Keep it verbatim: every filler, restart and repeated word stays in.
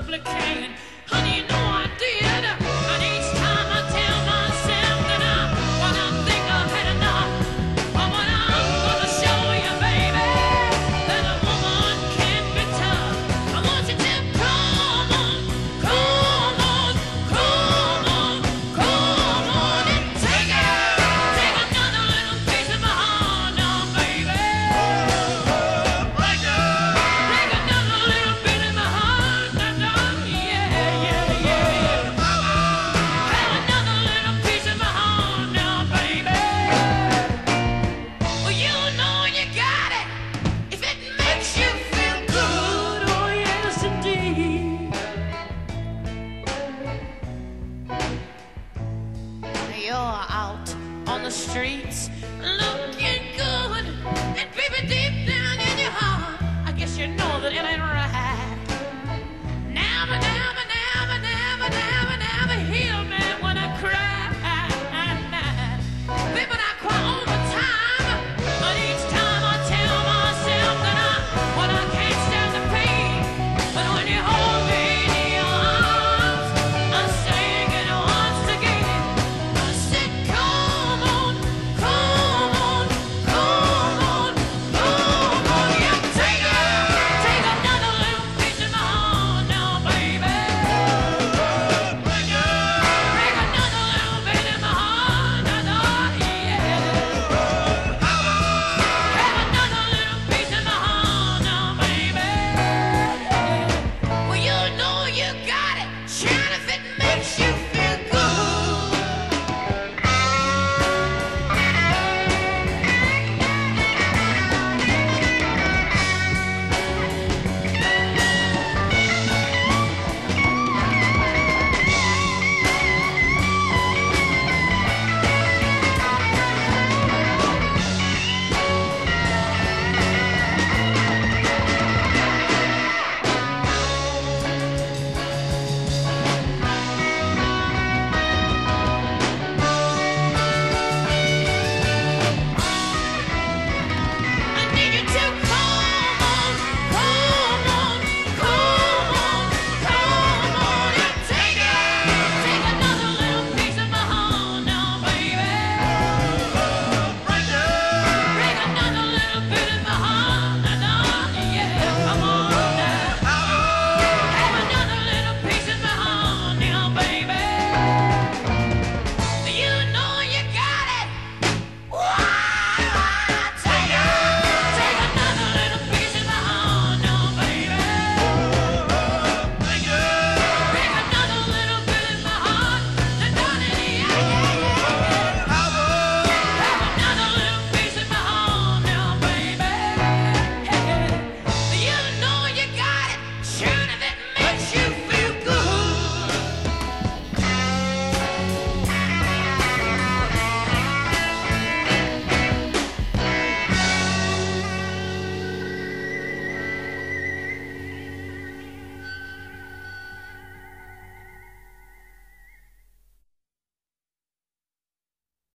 possibly can. Honey, you know I did. And each time I tell myself that I, when I think I've had enough, but when I'm gonna show you, baby, that a woman can be tough. I want you to come on, come on, come on, come on and take it. Take another little piece of my heart now, baby. Take another little bit of my heart now, yeah, yeah, yeah. Have another little piece of my heart now, baby. Well, you know you got it if it makes you feel good. Oh, yes, indeed. You're out on the streets looking good, and baby, deep down in your heart, I guess you know that it ain't right.